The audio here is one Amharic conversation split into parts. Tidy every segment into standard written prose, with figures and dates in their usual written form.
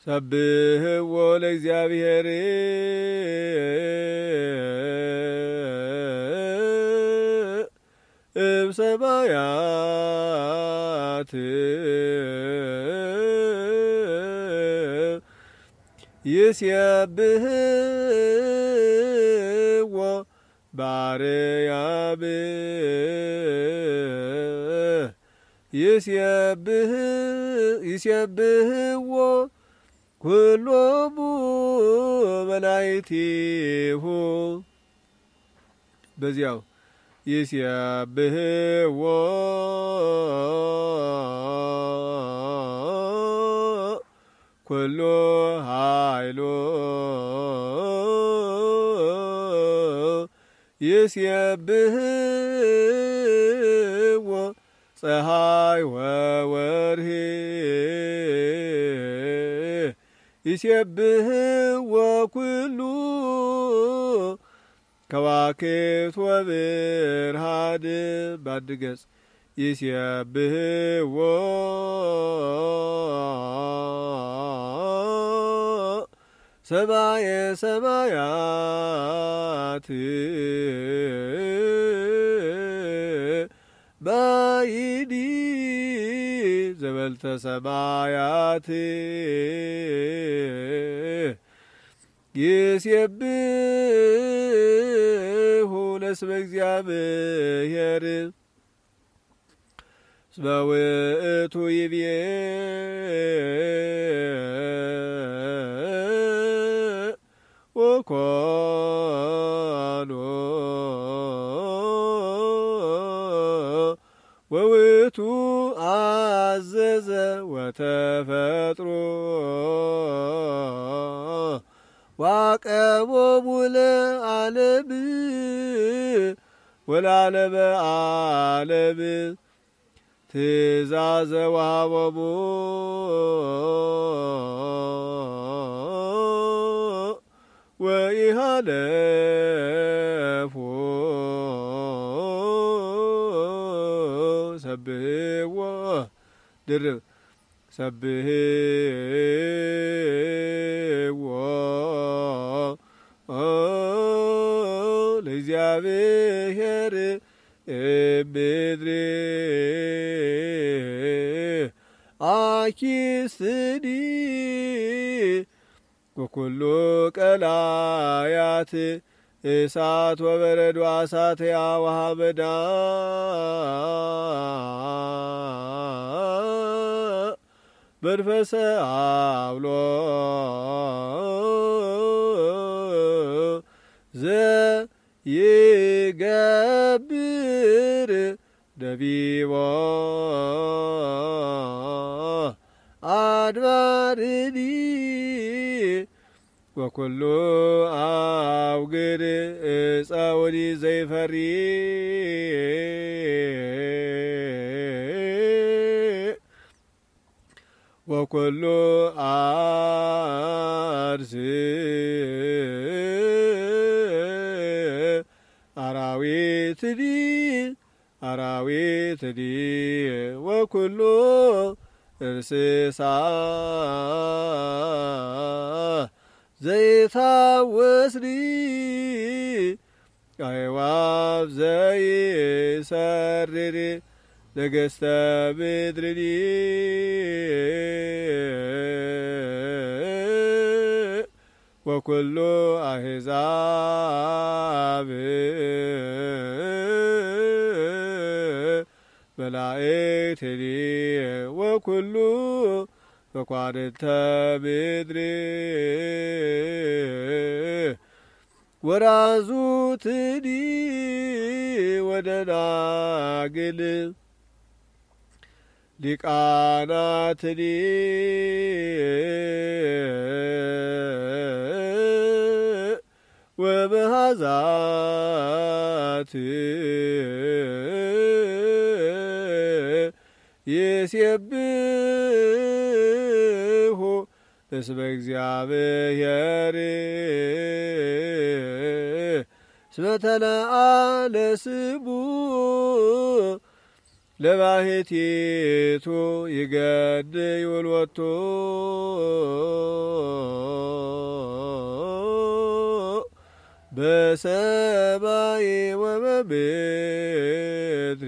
ሰብሕዎ ለእግዚአብሔር እምሰማያት ይሴብሕዎ በአርያም ይሴብሕዎ ኩሎሙ መላእክቲሁ በዚያው ይሴብሕዎ ኩሉ ኃይሉ ይሴብሕዎ ፀሐይ ወወርሒ ይሴብሕዎ ኩሉ ከዋክብት ወብርሃን በአንድ ገጽ ይሴብሕዎ ሰማየ ሰማያት ባይዲ ዘበልተ ሰማያት ይሴብሑ ለስመ እግዚአብሔር እስመ ውእቱ ይቤ ወኮኑ ወውእቱ አዘዘ ወተፈጥሮ ዋቀቦሙ ለዓለም ወለዓለመ ዓለም ትእዛዘ ወሀቦሙ ወኢሃለፉ ሰብሕዎ ድርብ ሰብሕዎ ለእግዚአብሔር እምድር አኪስኒ ወኩሉ ቀላያት እሳት ወበረዶ አሳት ያወሃበዳ መንፈሰ አውሎ ዘይገብር ነቢቦ አድባርኒ ወኩሉ አውግር እፀውኒ ዘይፈሪ ወኩሉ አርስ አራዊትኒ ወኩሉ እንስሳ ዘይታወስኒ አዕዋፍ ዘይሰርር ነገሥተ ምድርኒ ወኩሉ አሕዛብ መላእክትኒ ወኩሉ መኳንንተ ምድር ወራዙትኒ ወደናግል ሊቃናትኒ ወመሃዛት ይሴብሑ ለስመ እግዚአብሔር እስመ ተለዓለ ስሙ ለባሕቲቱ ይገድይ ውልወቱ በሰማይ ወበምድር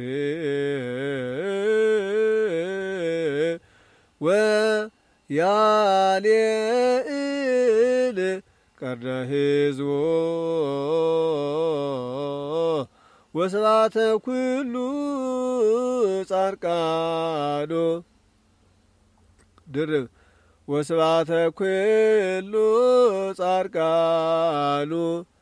ወያሌዕል ቀርነ ሕዝቦ ወስብሐተ ኩሉ ጻድቃኑ ድርብ ወስብሐተ ኩሉ ጻድቃኑ